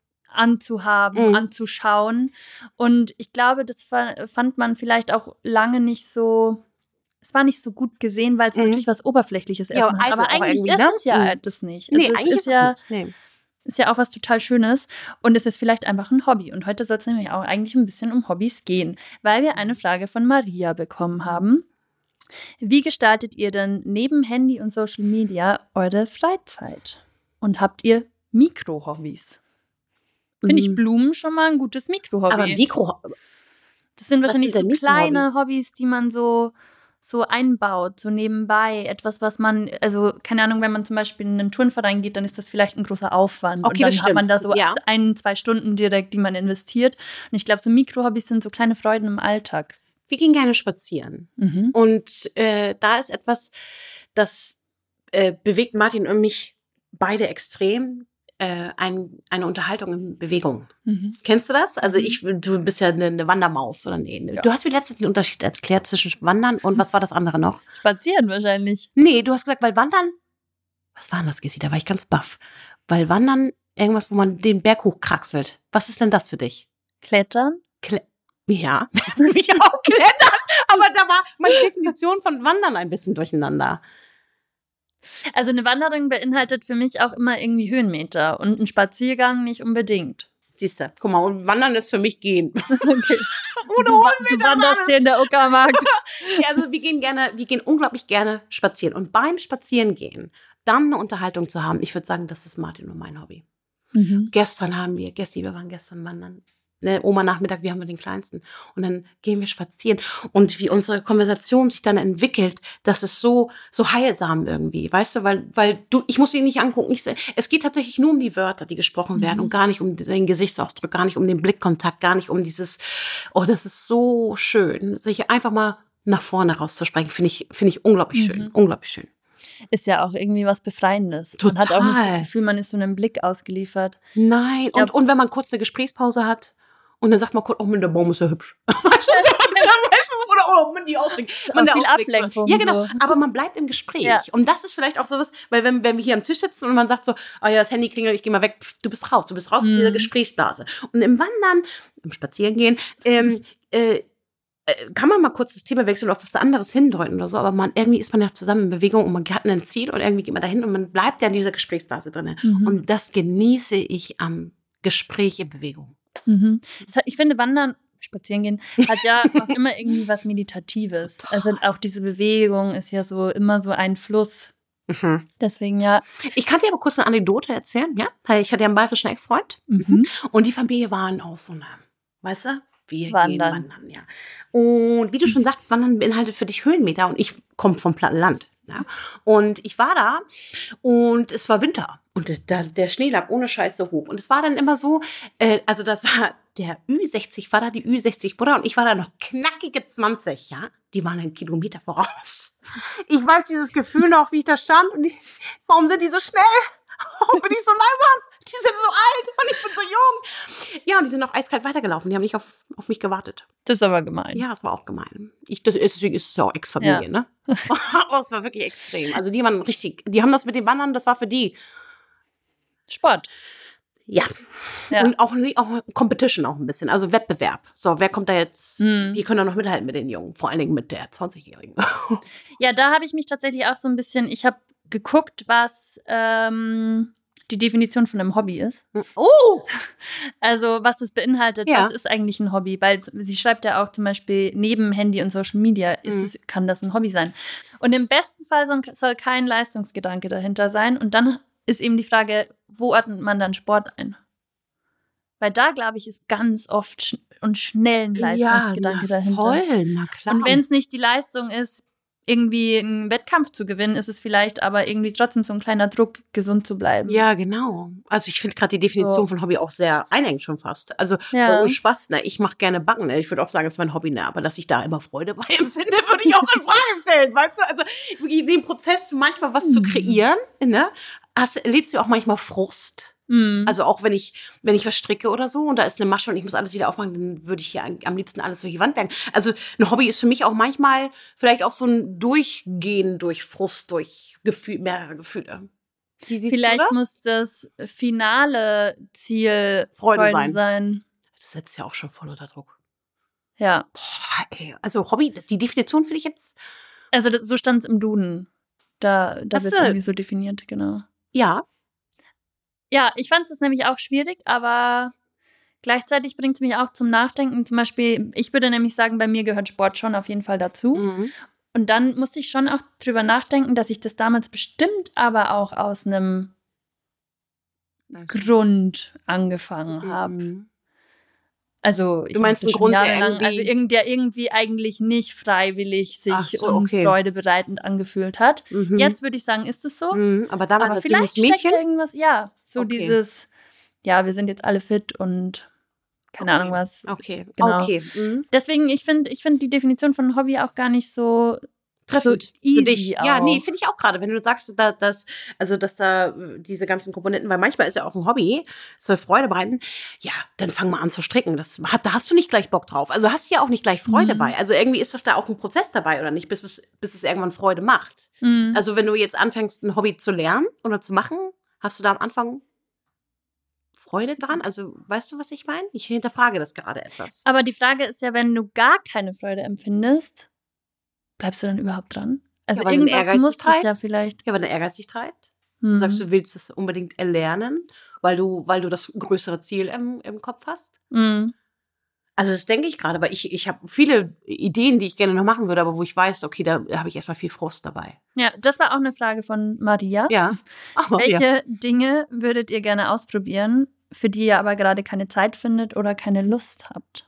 Speaker 2: anzuhaben,
Speaker 1: Mhm.
Speaker 2: anzuschauen. Und ich glaube, das fa- fand man vielleicht auch lange nicht so, es war nicht so gut gesehen, weil es
Speaker 1: Mhm.
Speaker 2: natürlich was Oberflächliches
Speaker 1: Ja,
Speaker 2: erstmal hat.
Speaker 1: eitel
Speaker 2: Aber
Speaker 1: auch
Speaker 2: eigentlich
Speaker 1: irgendwie,
Speaker 2: ist
Speaker 1: ne?
Speaker 2: es ja
Speaker 1: Mhm.
Speaker 2: das nicht.
Speaker 1: Nee,
Speaker 2: Also es
Speaker 1: eigentlich
Speaker 2: ist
Speaker 1: ist es
Speaker 2: ja,
Speaker 1: nicht. Nee.
Speaker 2: ist ja auch was total Schönes und es ist vielleicht einfach ein Hobby. Und heute soll es nämlich auch eigentlich ein bisschen um Hobbys gehen, weil wir eine Frage von Maria bekommen haben. Wie gestaltet ihr denn neben Handy und Social Media eure Freizeit? Und habt ihr Mikro-Hobbys? Finde ich
Speaker 1: Mhm.
Speaker 2: Blumen schon mal ein gutes Mikro-Hobby.
Speaker 1: Aber Mikro,
Speaker 2: Das sind
Speaker 1: Was
Speaker 2: wahrscheinlich
Speaker 1: sind
Speaker 2: so
Speaker 1: denn
Speaker 2: kleine
Speaker 1: Mikro-Hobbys?
Speaker 2: Hobbys, die man so, so einbaut, so nebenbei. Etwas, was man, also keine Ahnung, wenn man zum Beispiel in einen Turnverein geht, dann ist das vielleicht ein großer Aufwand.
Speaker 1: Okay,
Speaker 2: und dann
Speaker 1: das
Speaker 2: hat man da
Speaker 1: stimmt.
Speaker 2: so
Speaker 1: Ja.
Speaker 2: ein, zwei Stunden direkt, die man investiert. Und ich glaube, so Mikro-Hobbys sind so kleine Freuden im Alltag.
Speaker 1: wir gehen gerne spazieren.
Speaker 2: Mhm.
Speaker 1: Und äh, da ist etwas, das äh, bewegt Martin und mich beide extrem. Äh, ein, eine Unterhaltung in Bewegung.
Speaker 2: Mhm.
Speaker 1: Kennst du das? Also
Speaker 2: Mhm.
Speaker 1: ich, du bist ja eine, eine Wandermaus oder nee.
Speaker 2: Ja.
Speaker 1: Du hast mir letztens den Unterschied erklärt zwischen Wandern und was war das andere noch?
Speaker 2: Spazieren wahrscheinlich.
Speaker 1: Nee, du hast gesagt, weil Wandern, was war denn das, Gissi? Da war ich ganz baff. Weil Wandern, irgendwas, wo man den Berg hochkraxelt. Was ist denn das für dich?
Speaker 2: Klettern.
Speaker 1: Kle ja, ich auch klettern, aber da war meine Definition von Wandern ein bisschen durcheinander.
Speaker 2: Also eine Wanderung beinhaltet für mich auch immer irgendwie Höhenmeter und ein Spaziergang nicht unbedingt.
Speaker 1: Siehst du, guck mal, und Wandern ist für mich gehen.
Speaker 2: Okay.
Speaker 1: Ohne
Speaker 2: Du, wa-
Speaker 1: Höhenmeter.
Speaker 2: du wanderst hier in der Uckermark.
Speaker 1: Ja, also wir gehen gerne, wir gehen unglaublich gerne spazieren. Und beim Spazierengehen dann eine Unterhaltung zu haben, ich würde sagen, das ist Martin und mein Hobby.
Speaker 2: Mhm.
Speaker 1: Gestern haben wir, Gesti, wir waren gestern wandern. Ne, Oma Nachmittag, wir haben den Kleinsten. Und dann gehen wir spazieren. Und wie unsere Konversation sich dann entwickelt, das ist so, so heilsam irgendwie. Weißt du, weil, weil du, ich muss ihn nicht angucken. Ich, es geht tatsächlich nur um die Wörter, die gesprochen werden
Speaker 2: Mhm.
Speaker 1: und gar nicht um den Gesichtsausdruck, gar nicht um den Blickkontakt, gar nicht um dieses, oh, das ist so schön, sich einfach mal nach vorne rauszusprechen, finde ich, finde ich unglaublich schön,
Speaker 2: Mhm.
Speaker 1: unglaublich schön.
Speaker 2: Ist ja auch irgendwie was Befreiendes. Man hat auch nicht
Speaker 1: Total.
Speaker 2: das Gefühl, man ist so einem Blick ausgeliefert.
Speaker 1: Nein,
Speaker 2: Ich glaub-
Speaker 1: und, und wenn man kurz eine Gesprächspause hat und dann sagt man kurz, oh, Mann, der Baum ist ja hübsch. Weißt du, so, weißt du, oder oh, Mann, die Ausblick.
Speaker 2: Auch viel Ablenkung,
Speaker 1: Ja, genau,
Speaker 2: so.
Speaker 1: aber man bleibt im Gespräch.
Speaker 2: Ja.
Speaker 1: Und das ist vielleicht auch sowas, weil wenn, wenn wir hier am Tisch sitzen und man sagt so, oh ja, das Handy klingelt, ich gehe mal weg, pff, du bist raus, du bist raus aus
Speaker 2: Mhm.
Speaker 1: dieser Gesprächsblase. Und im Wandern, im Spazierengehen, ähm, äh, äh, kann man mal kurz das Thema wechseln oder auf was anderes hindeuten oder so, aber man, irgendwie ist man ja zusammen in Bewegung und man hat ein Ziel und irgendwie geht man dahin und man bleibt ja in dieser Gesprächsblase drin.
Speaker 2: Mhm.
Speaker 1: Und das genieße ich am Gespräch in Bewegung.
Speaker 2: Mhm. Das hat, ich finde, Wandern, spazieren gehen, hat ja auch immer irgendwie was Meditatives. Also auch diese Bewegung ist ja so immer so ein Fluss.
Speaker 1: Mhm.
Speaker 2: Deswegen ja.
Speaker 1: Ich kann dir aber kurz eine Anekdote erzählen, ja? Weil ich hatte ja einen bayerischen Ex-Freund
Speaker 2: Mhm.
Speaker 1: und die Familie waren auch so eine, weißt du? Wir
Speaker 2: Wandern.
Speaker 1: gehen wandern, ja. Und wie du schon sagst, Wandern beinhaltet für dich Höhenmeter und ich komme vom platten Land. Ja? Und ich war da und es war Winter und der, der Schnee lag ohne Scheiß so hoch. Und es war dann immer so, äh, also das war der Ü sechzig, war da die Ü sechzig Bruder und ich war da noch knackige zwanzig, ja. Die waren einen Kilometer voraus. Ich weiß dieses Gefühl noch, wie ich da stand und ich, warum sind die so schnell? Warum bin ich so langsam? Die sind so alt und ich bin so jung. Ja, und die sind auch eiskalt weitergelaufen. Die haben nicht auf, auf mich gewartet.
Speaker 2: Das ist aber gemein.
Speaker 1: Ja, das war auch gemein. Ich, das ist, deswegen ist es ja auch Ex-Familie, ja. Ne? Aber es war wirklich extrem. Also die waren richtig, die haben das mit den Wandern, das war für die
Speaker 2: Sport.
Speaker 1: Ja. ja. Und auch, auch Competition auch ein bisschen, also Wettbewerb. So, wer kommt da jetzt, mm. die können da noch mithalten mit den Jungen, vor allen Dingen mit der zwanzigjährigen.
Speaker 2: Ja, da habe ich mich tatsächlich auch so ein bisschen, ich habe geguckt, was ähm, die Definition von einem Hobby ist.
Speaker 1: Oh!
Speaker 2: Also, was das beinhaltet, ja. Was ist eigentlich ein Hobby? Weil sie schreibt ja auch zum Beispiel, neben Handy und Social Media ist mm. es, kann das ein Hobby sein. Und im besten Fall soll, soll kein Leistungsgedanke dahinter sein. Und dann ist eben die Frage, wo ordnet man dann Sport ein? Weil da, glaube ich, ist ganz oft sch- und schnell ein Leistungsgedanke
Speaker 1: ja, na
Speaker 2: dahinter.
Speaker 1: Voll, na klar.
Speaker 2: Und wenn es nicht die Leistung ist, irgendwie einen Wettkampf zu gewinnen, ist es vielleicht aber irgendwie trotzdem so ein kleiner Druck, gesund zu bleiben.
Speaker 1: Ja, genau. Also ich finde gerade die Definition so. von Hobby auch sehr einengend schon fast. Also
Speaker 2: ja.
Speaker 1: ohne Spaß, ne? Ich mache gerne Backen. Ne? Ich würde auch sagen, das ist mein Hobby, ne? Aber dass ich da immer Freude bei empfinde, würde ich auch in Frage stellen, weißt du? Also den Prozess, manchmal was mhm. zu kreieren, ne? Hast, erlebst du auch manchmal Frust?
Speaker 2: Mhm.
Speaker 1: Also auch wenn ich, wenn ich was stricke oder so und da ist eine Masche und ich muss alles wieder aufmachen, dann würde ich hier am liebsten alles durch die Wand werfen. Also ein Hobby ist für mich auch manchmal vielleicht auch so ein Durchgehen durch Frust, durch Gefühl, mehrere Gefühle.
Speaker 2: Wie siehst vielleicht du das? Muss das finale Ziel
Speaker 1: Freude,
Speaker 2: Freude
Speaker 1: sein.
Speaker 2: sein.
Speaker 1: Das setzt ja auch schon voll unter Druck.
Speaker 2: Ja.
Speaker 1: Boah, ey. Also Hobby, die Definition finde ich jetzt...
Speaker 2: Also das, so stand es im Duden. Da, da wird es irgendwie so definiert, genau.
Speaker 1: Ja.
Speaker 2: Ja, ich fand es nämlich auch schwierig, aber gleichzeitig bringt es mich auch zum Nachdenken. Zum Beispiel, ich würde nämlich sagen, bei mir gehört Sport schon auf jeden Fall dazu.
Speaker 1: Mhm.
Speaker 2: Und dann musste ich schon auch drüber nachdenken, dass ich das damals bestimmt aber auch aus einem okay. Grund angefangen
Speaker 1: mhm.
Speaker 2: habe. Also, ich
Speaker 1: du meinst einen Grund, der irgendwie...
Speaker 2: Also irgend, der irgendwie eigentlich nicht freiwillig sich
Speaker 1: so,
Speaker 2: und
Speaker 1: okay.
Speaker 2: freudebereitend angefühlt hat.
Speaker 1: Mhm.
Speaker 2: Jetzt würde ich sagen, ist es so.
Speaker 1: Mhm. Aber damals
Speaker 2: Aber
Speaker 1: als
Speaker 2: vielleicht
Speaker 1: junges Mädchen?
Speaker 2: steckt irgendwas, ja, so
Speaker 1: okay.
Speaker 2: dieses, ja, wir sind jetzt alle fit und keine
Speaker 1: okay.
Speaker 2: Ahnung was.
Speaker 1: Okay,
Speaker 2: genau.
Speaker 1: okay. Mhm.
Speaker 2: Deswegen, ich finde ich find die Definition von Hobby auch gar nicht so...
Speaker 1: Treffend
Speaker 2: so easy
Speaker 1: für dich.
Speaker 2: Auch.
Speaker 1: Ja, nee, finde ich auch gerade, wenn du sagst, da, dass, also, dass da diese ganzen Komponenten, weil manchmal ist ja auch ein Hobby, es soll Freude bereiten, ja, dann fang mal an zu stricken. Das hat, da hast du nicht gleich Bock drauf. Also hast du ja auch nicht gleich Freude
Speaker 2: mhm.
Speaker 1: bei. Also irgendwie ist doch da auch ein Prozess dabei, oder nicht, bis es, bis es irgendwann Freude macht.
Speaker 2: Mhm.
Speaker 1: Also wenn du jetzt anfängst, ein Hobby zu lernen oder zu machen, hast du da am Anfang Freude dran? Also weißt du, was ich meine? Ich hinterfrage das gerade etwas.
Speaker 2: Aber die Frage ist ja, wenn du gar keine Freude empfindest, bleibst du dann überhaupt dran? Also ja, irgendwas muss es ja vielleicht.
Speaker 1: Ja, weil der Ehrgeiz dich treibt.
Speaker 2: Mhm.
Speaker 1: Du sagst, du willst das unbedingt erlernen, weil du, weil du das größere Ziel im, im Kopf hast.
Speaker 2: Mhm.
Speaker 1: Also das denke ich gerade, weil ich, ich habe viele Ideen, die ich gerne noch machen würde, aber wo ich weiß, okay, da habe ich erstmal viel Frust dabei.
Speaker 2: Ja, das war auch eine Frage von Maria.
Speaker 1: Ja.
Speaker 2: Ach, Maria. Welche Dinge würdet ihr gerne ausprobieren, für die ihr aber gerade keine Zeit findet oder keine Lust habt?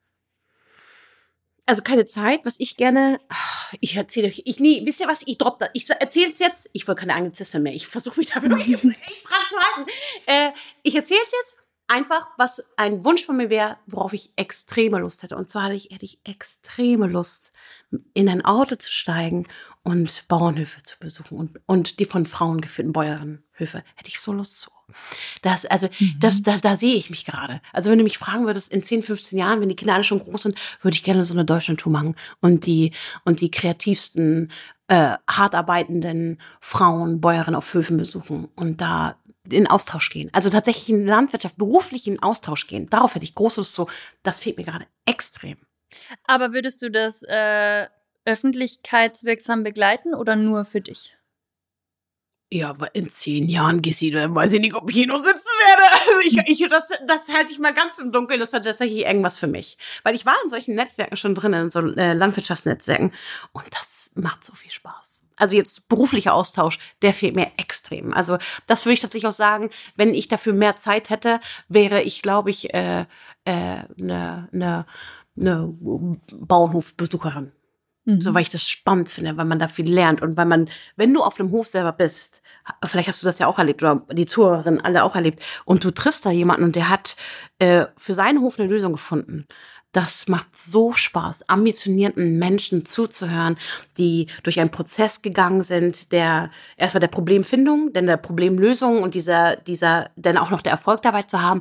Speaker 1: Also keine Zeit, was ich gerne, ich erzähle euch, ich nee, wisst ihr was, ich droppe das, ich erzähle es jetzt, ich will keine Anglizismen mehr, ich versuche mich da wirklich echt dran zu halten. Äh, ich erzähle es jetzt einfach, was ein Wunsch von mir wäre, worauf ich extreme Lust hätte. Und zwar hätte ich, hätte ich extreme Lust, in ein Auto zu steigen und Bauernhöfe zu besuchen und, und die von Frauen geführten Bäuerinnenhöfe. Hätte ich so Lust zu. Das, also, mhm. das, da, da sehe ich mich gerade. Also, wenn du mich fragen würdest, in zehn, fünfzehn Jahren, wenn die Kinder alle schon groß sind, würde ich gerne so eine Deutschlandtour machen und die, und die kreativsten, äh, hart arbeitenden Frauen, Bäuerinnen auf Höfen besuchen und da in Austausch gehen. Also tatsächlich in Landwirtschaft, beruflich in Austausch gehen. Darauf hätte ich große Lust so. Das fehlt mir gerade extrem.
Speaker 2: Aber würdest du das äh, öffentlichkeitswirksam begleiten oder nur für dich?
Speaker 1: Ja, aber in zehn Jahren, Gissi, dann weiß ich nicht, ob ich hier noch sitzen werde. Also ich, ich, das, das halte ich mal ganz im Dunkeln. Das war tatsächlich irgendwas für mich. Weil ich war in solchen Netzwerken schon drin, in so äh, Landwirtschaftsnetzwerken. Und das macht so viel Spaß. Also jetzt beruflicher Austausch, der fehlt mir extrem. Also das würde ich tatsächlich auch sagen, wenn ich dafür mehr Zeit hätte, wäre ich, glaube ich, eine äh, äh, ne, ne, ne Bauernhofbesucherin. Mhm. So, weil ich das spannend finde, weil man da viel lernt und weil man, wenn du auf dem Hof selber bist, vielleicht hast du das ja auch erlebt oder die Zuhörerinnen alle auch erlebt und du triffst da jemanden und der hat äh, für seinen Hof eine Lösung gefunden, Das macht so Spaß, ambitionierten Menschen zuzuhören, die durch einen Prozess gegangen sind, der erstmal der Problemfindung, dann der Problemlösung und dieser, dieser, dann auch noch der Erfolg dabei zu haben.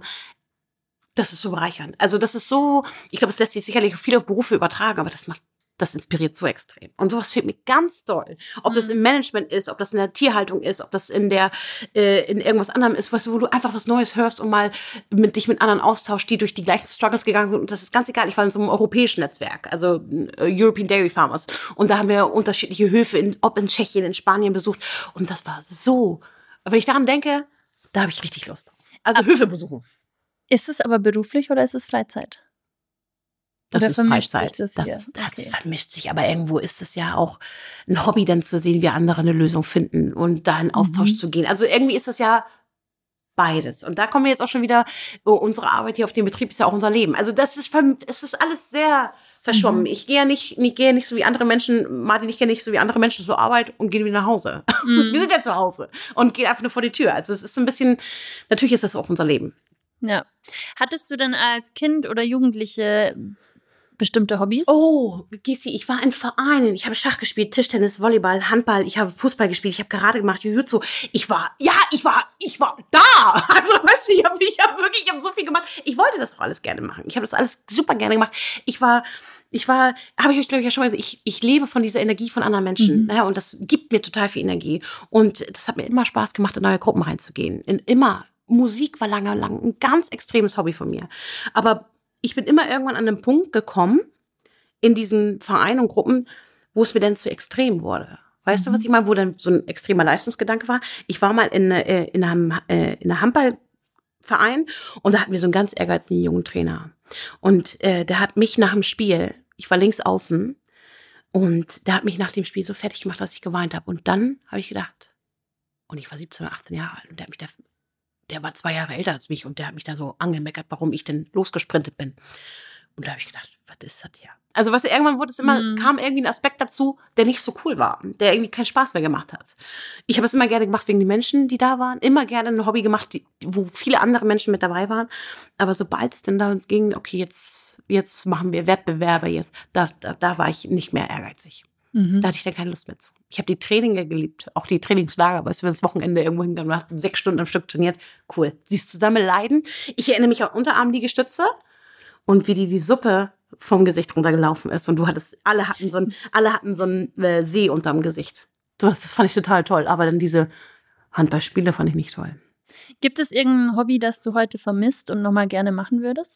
Speaker 1: Das ist so bereichernd. Also das ist so, ich glaube, es lässt sich sicherlich auf viele Berufe übertragen, aber das macht, das inspiriert so extrem. Und sowas fehlt mir ganz doll. Ob das im Management ist, ob das in der Tierhaltung ist, ob das in der, äh, in irgendwas anderem ist, weißt du, wo du einfach was Neues hörst und mal mit dich mit anderen austauschst, die durch die gleichen Struggles gegangen sind. Und das ist ganz egal. Ich war in so einem europäischen Netzwerk, also äh, European Dairy Farmers. Und da haben wir unterschiedliche Höfe, in, ob in Tschechien, in Spanien besucht. Und das war so. Wenn ich daran denke, da habe ich richtig Lust. Also
Speaker 2: aber
Speaker 1: Höfe besuchen.
Speaker 2: Ist es aber beruflich oder ist es Freizeit?
Speaker 1: Das
Speaker 2: Oder
Speaker 1: ist
Speaker 2: vermischt
Speaker 1: Freizeit.
Speaker 2: sich das
Speaker 1: Das,
Speaker 2: hier?
Speaker 1: ist, das
Speaker 2: Okay.
Speaker 1: vermischt sich. Aber irgendwo ist es ja auch ein Hobby, dann zu sehen, wie andere eine Lösung finden und da in Austausch
Speaker 2: Mhm.
Speaker 1: zu gehen. Also irgendwie ist das ja beides. Und da kommen wir jetzt auch schon wieder, oh, unsere Arbeit hier auf dem Betrieb ist ja auch unser Leben. Also das ist, verm- es ist alles sehr verschwommen.
Speaker 2: Mhm.
Speaker 1: Ich gehe ja nicht, ich gehe ja nicht so wie andere Menschen, Martin, ich gehe nicht so wie andere Menschen zur Arbeit und gehe wieder nach Hause.
Speaker 2: Mhm.
Speaker 1: Wir sind ja zu Hause und gehen einfach nur vor die Tür. Also es ist so ein bisschen, natürlich ist das auch unser Leben.
Speaker 2: Ja. Hattest du denn als Kind oder Jugendliche bestimmte Hobbys?
Speaker 1: Oh, Gissi, ich war in Vereinen. Ich habe Schach gespielt, Tischtennis, Volleyball, Handball. Ich habe Fußball gespielt. Ich habe Karate gemacht, Jiu-Jitsu. Ich war, ja, ich war, ich war da. Also, weißt du, ich habe ich hab wirklich, ich habe so viel gemacht. Ich wollte das auch alles gerne machen. Ich habe das alles super gerne gemacht. Ich war, ich war, habe ich euch, glaube ich, ja schon mal gesagt, ich, ich lebe von dieser Energie von anderen Menschen.
Speaker 2: Mhm.
Speaker 1: Ne? Und das gibt mir total viel Energie. Und das hat mir immer Spaß gemacht, in neue Gruppen reinzugehen. In immer. Musik war lange, lang ein ganz extremes Hobby von mir. Aber ich bin immer irgendwann an einen Punkt gekommen, in diesen Vereinen und Gruppen, wo es mir dann zu extrem wurde. Weißt
Speaker 2: Mhm.
Speaker 1: du, was ich meine? Wo dann so ein extremer Leistungsgedanke war. Ich war mal in, äh, in einem, äh, in einem Handballverein und da hatten wir so einen ganz ehrgeizigen jungen Trainer. Und äh, der hat mich nach dem Spiel, ich war links außen, und der hat mich nach dem Spiel so fertig gemacht, dass ich geweint habe. Und dann habe ich gedacht, und ich war siebzehn oder achtzehn Jahre alt und der hat mich da, der war zwei Jahre älter als mich und der hat mich da so angemeckert, warum ich denn losgesprintet bin. Und da habe ich gedacht, was ist das hier? Also was irgendwann wurde es immer,
Speaker 2: Mhm.
Speaker 1: kam irgendwie ein Aspekt dazu, der nicht so cool war, der irgendwie keinen Spaß mehr gemacht hat. Ich habe es immer gerne gemacht wegen den Menschen, die da waren, immer gerne ein Hobby gemacht, die, wo viele andere Menschen mit dabei waren. Aber sobald es dann da uns ging, okay, jetzt, jetzt machen wir Wettbewerbe, jetzt, da, da, da war ich nicht mehr ehrgeizig.
Speaker 2: Mhm.
Speaker 1: Da hatte ich dann keine Lust mehr zu. Ich habe die Traininge geliebt, auch die Trainingslager. Weißt du, wenn das Wochenende irgendwo hingegangen war, sechs Stunden am Stück trainiert, cool. Siehst zusammen leiden. Ich erinnere mich an Unterarmliegestütze und wie die die Suppe vom Gesicht runtergelaufen ist. Und du hattest, alle hatten so ein, alle hatten so einen äh, See unterm Gesicht. So, das, das fand ich total toll. Aber dann diese Handballspiele fand ich nicht toll.
Speaker 2: Gibt es irgendein Hobby, das du heute vermisst und nochmal gerne machen würdest?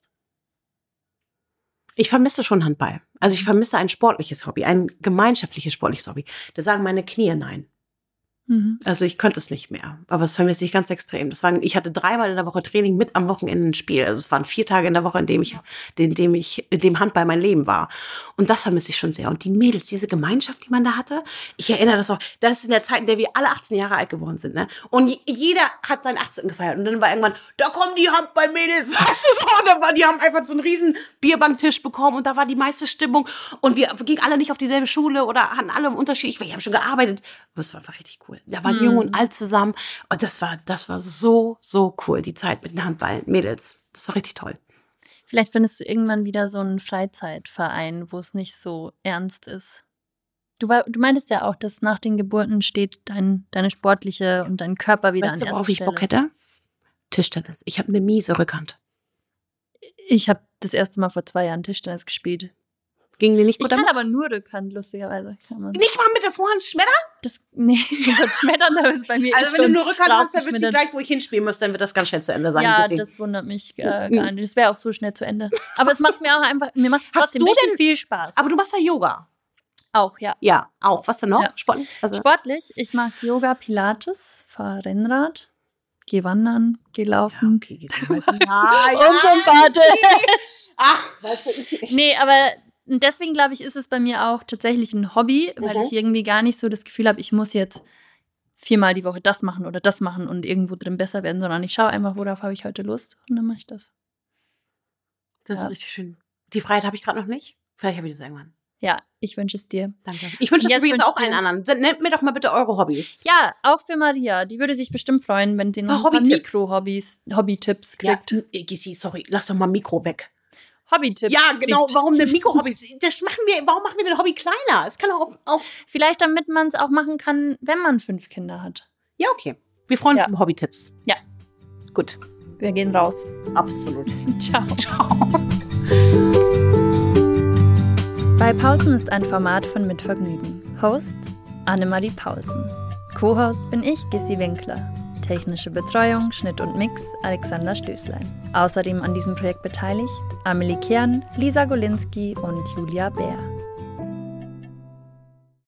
Speaker 1: Ich vermisse schon Handball. Also ich vermisse ein sportliches Hobby, ein gemeinschaftliches sportliches Hobby. Da sagen meine Knie nein.
Speaker 2: Mhm.
Speaker 1: Also ich könnte es nicht mehr. Aber es vermisse ich ganz extrem. Das waren, ich hatte dreimal in der Woche Training mit am Wochenende ein Spiel. Also es waren vier Tage in der Woche, in dem ich, in dem ich, in dem Handball mein Leben war. Und das vermisse ich schon sehr. Und die Mädels, diese Gemeinschaft, die man da hatte, ich erinnere das auch, das ist in der Zeit, in der wir alle achtzehn Jahre alt geworden sind, ne? Und jeder hat seinen achtzehnten gefeiert. Und dann war irgendwann, da kommen die Handballmädels, weißt du so? Und da war, die haben einfach so einen riesen Bierbanktisch bekommen und da war die meiste Stimmung. Und wir gingen alle nicht auf dieselbe Schule oder hatten alle einen Unterschied. Wir haben schon gearbeitet. Aber es war einfach richtig cool. Da waren
Speaker 2: Mhm.
Speaker 1: jung und alt zusammen. Und das war, das war so, so cool, die Zeit mit den Handball-Mädels. Das war richtig toll.
Speaker 2: Vielleicht findest du irgendwann wieder so einen Freizeitverein, wo es nicht so ernst ist. Du, war, du meintest ja auch, dass nach den Geburten steht dein, deine sportliche und dein Körper wieder
Speaker 1: Weißt du,
Speaker 2: an
Speaker 1: worauf
Speaker 2: erster
Speaker 1: ich
Speaker 2: Stelle.
Speaker 1: Bock hätte? Tischtennis. Ich habe eine miese Rückhand.
Speaker 2: Ich habe das erste Mal vor zwei Jahren Tischtennis gespielt.
Speaker 1: Ging dir nicht
Speaker 2: Ich
Speaker 1: gut
Speaker 2: kann
Speaker 1: damit?
Speaker 2: aber nur Rückhand, lustigerweise. Kann man.
Speaker 1: Nicht mal mit der Vorhand schmettern?
Speaker 2: Das, nee, das Schmettern, da ist bei mir
Speaker 1: Also
Speaker 2: eh
Speaker 1: wenn du
Speaker 2: schon
Speaker 1: nur Rückhand hast, dann wüsste ich
Speaker 2: rausgeschmettert.
Speaker 1: gleich, wo ich hinspielen muss, dann wird das ganz schnell zu Ende sein.
Speaker 2: Ja,
Speaker 1: Deswegen.
Speaker 2: das wundert mich äh, gar nicht. Das wäre auch so schnell zu Ende. Aber es macht mir auch einfach, mir macht es
Speaker 1: Hast
Speaker 2: trotzdem
Speaker 1: du
Speaker 2: richtig
Speaker 1: denn-
Speaker 2: viel Spaß.
Speaker 1: Aber du machst ja Yoga.
Speaker 2: Auch, ja.
Speaker 1: Ja, auch. Was denn noch?
Speaker 2: Ja.
Speaker 1: Sport? Also,
Speaker 2: Sportlich, ich mag Yoga, Pilates, fahre Rennrad, gehe wandern, gehe
Speaker 1: ja,
Speaker 2: laufen.
Speaker 1: okay, Gisela, weißt du. Ja,
Speaker 2: Unsympathisch.
Speaker 1: Ach, weißt du.
Speaker 2: Nee, aber deswegen glaube ich, ist es bei mir auch tatsächlich ein Hobby, weil
Speaker 1: Mhm.
Speaker 2: ich irgendwie gar nicht so das Gefühl habe, ich muss jetzt viermal die Woche das machen oder das machen und irgendwo drin besser werden, sondern ich schaue einfach, worauf habe ich heute Lust und dann mache ich das.
Speaker 1: Das
Speaker 2: Ja.
Speaker 1: ist richtig schön. Die Freiheit habe ich gerade noch nicht. Vielleicht habe ich das irgendwann.
Speaker 2: Ja, ich wünsche es dir.
Speaker 1: Danke. Ich wünsche es
Speaker 2: Jetzt
Speaker 1: übrigens
Speaker 2: wünsch
Speaker 1: auch
Speaker 2: ich dir-
Speaker 1: allen anderen. Nennt mir doch mal bitte eure Hobbys.
Speaker 2: Ja, auch für Maria. Die würde sich bestimmt freuen, wenn sie noch
Speaker 1: Ah,
Speaker 2: ein paar
Speaker 1: Hobbytipps.
Speaker 2: Mikro-Hobbys, Hobby-Tipps kriegt.
Speaker 1: Ja, Gissi, sorry, lass doch mal Mikro weg.
Speaker 2: Hobbytipps
Speaker 1: Ja, genau,
Speaker 2: kriegt.
Speaker 1: warum denn Mikrohobbys? Das machen wir, warum machen wir den Hobby kleiner? Es kann auch, auch
Speaker 2: Vielleicht, damit man es auch machen kann, wenn man fünf Kinder hat.
Speaker 1: Ja, okay. Wir freuen uns
Speaker 2: Ja.
Speaker 1: über Hobbytipps.
Speaker 2: Ja.
Speaker 1: Gut.
Speaker 2: Wir gehen raus.
Speaker 1: Absolut.
Speaker 2: Ciao.
Speaker 1: Ciao.
Speaker 2: Bei Paulsen ist ein Format von Mitvergnügen. Host Annemarie Paulsen. Co-Host bin ich, Gissi Winkler. Technische Betreuung, Schnitt und Mix Alexander Stößlein. Außerdem an diesem Projekt beteiligt Amelie Kern, Lisa Golinski und Julia Bär.